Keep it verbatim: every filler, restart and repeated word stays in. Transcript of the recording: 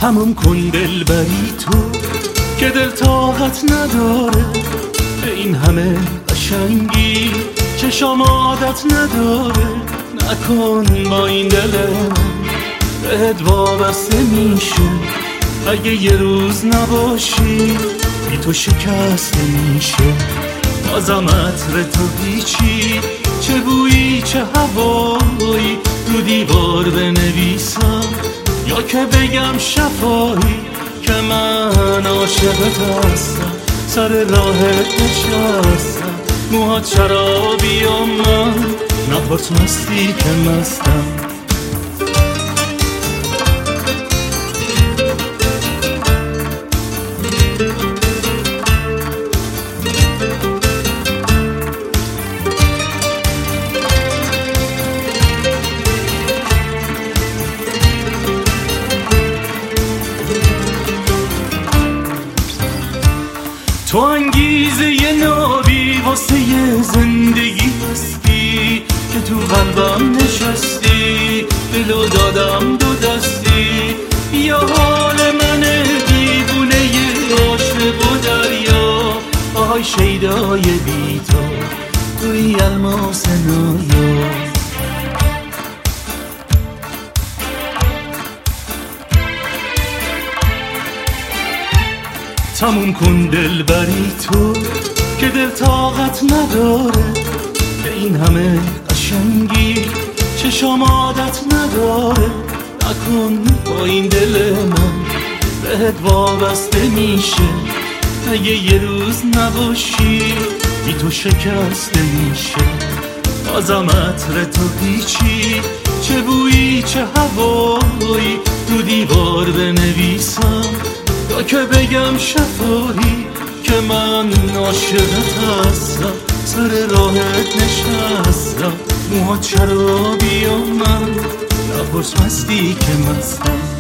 تموم کن دلبری تو که دل طاقت نداره به این همه قشنگی، چشام عادت نداره. نکن با این دلم بهت وابسته میشه، اگه یه روز نباشی بی تو شکسته میشه. بازم عطر تو هیچی، چه بویی چه هوایی، رو دیوار بنویسم یا که بگم شفایی که من عاشقت هستم. سر راهت نشستم، موهات شرابی و من نپرس مستی که مستم. تو انگیزه ی نابی واسه ی زندگی هستی که تو قلبم نشستی، دلو دادم دو دستی. یا حال من دیوونه ی عاشق و دریا، آهای شیدای بی تو توی الماس نایا. تموم کن دلبری تو که دل طاقت نداره به این همه قشنگی، چشام عادت نداره. نکن با این دل من بهت وابسته میشه، اگه یه روز نباشی بی تو شکسته میشه. بازم عطر تو هیچی، چه بویی چه هوایی، رو دیوار بنویسم یا که بگم شفایی که من عاشقت هستم. سر راهت نشستم، موهات شرابی و من نپرس مستی که مستم.